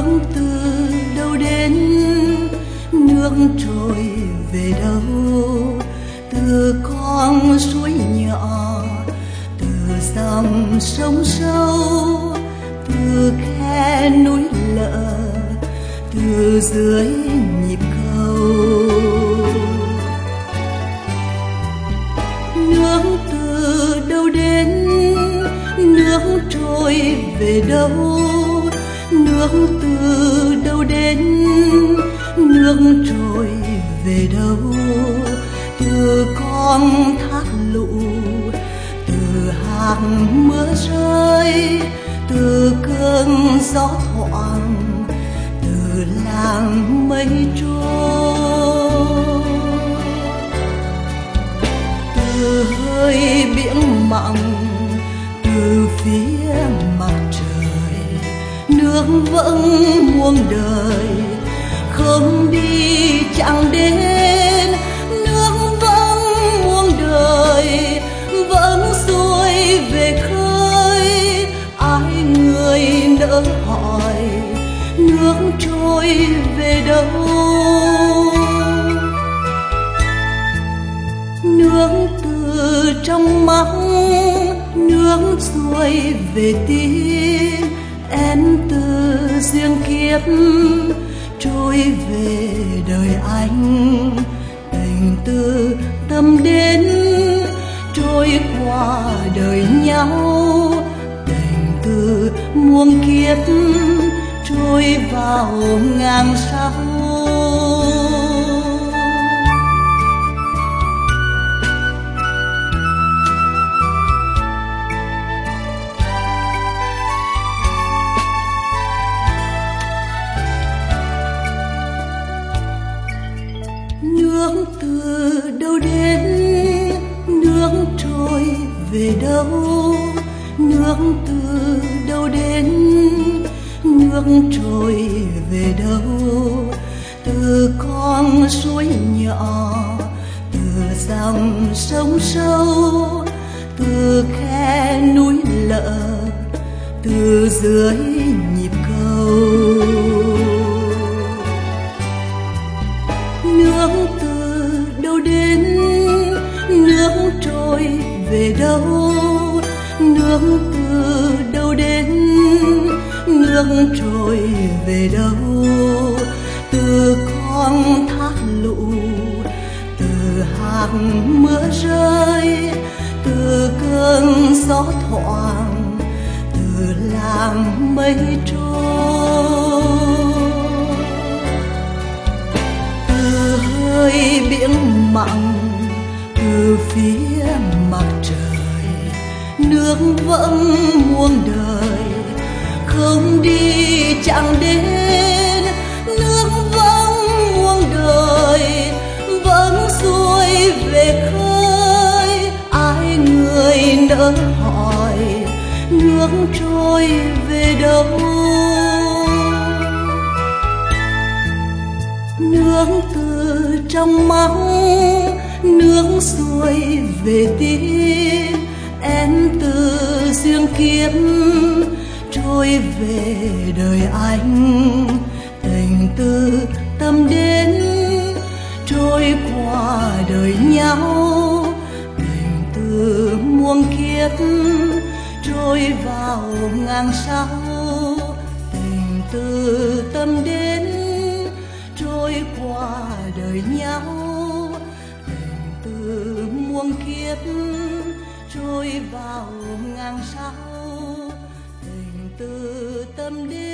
nước từ đâu đến, nước trôi về đâu, từ con suối nhỏ, từ dòng sông sâu, từ khe núi lở, từ dưới nhịp cầu. Nước từ đâu đến, nước trôi về đâu, nước từ đâu đến, nước trôi về đâu, từ con thác lũ, từ hạt mưa rơi, từ cơn gió thoảng, từ làng mây trôi, từ hơi biển mặn, từ phía mặt trời. Nước vẫn muôn đời không đi chẳng đến, nước vẫn muôn đời vẫn xuôi về khơi. Ai người nỡ hỏi nước trôi về đâu, nước từ trong mắt, nước xuôi về tim. Em từ duyên kiếp trôi về đời anh, tình từ tâm đến trôi qua đời nhau, tình từ muôn kiếp trôi vào ngàn sao. Nước từ đâu đến, nước trôi về đâu, nước từ đâu đến, nước trôi về đâu, từ con suối nhỏ, từ dòng sông sâu, từ khe núi lở, từ dưới nhịp cầu. Nước từ đâu đến, nước trôi về đâu, nước từ đâu đến, nước trôi về đâu, từ con thác lũ, từ hạt mưa rơi, từ cơn gió thoảng, từ làng mây trôi, từ hơi biển mặn, từ phía mặt trời. Nước vẫn muôn đời không đi chẳng đến, nước vẫn muôn đời vẫn xuôi về khơi. Ai người nỡ hỏi nước trôi về đâu, nước từ trong mắt, nước xuôi về tim. Em từ duyên kiếp trôi về đời anh, tình từ tâm đến trôi qua đời nhau, tình từ muôn kiếp trôi vào ngàn sao. Tình từ tâm đến trôi qua đời nhau, tình từ muôn kiếp trôi vào ngàn sao. Tình từ tâm đến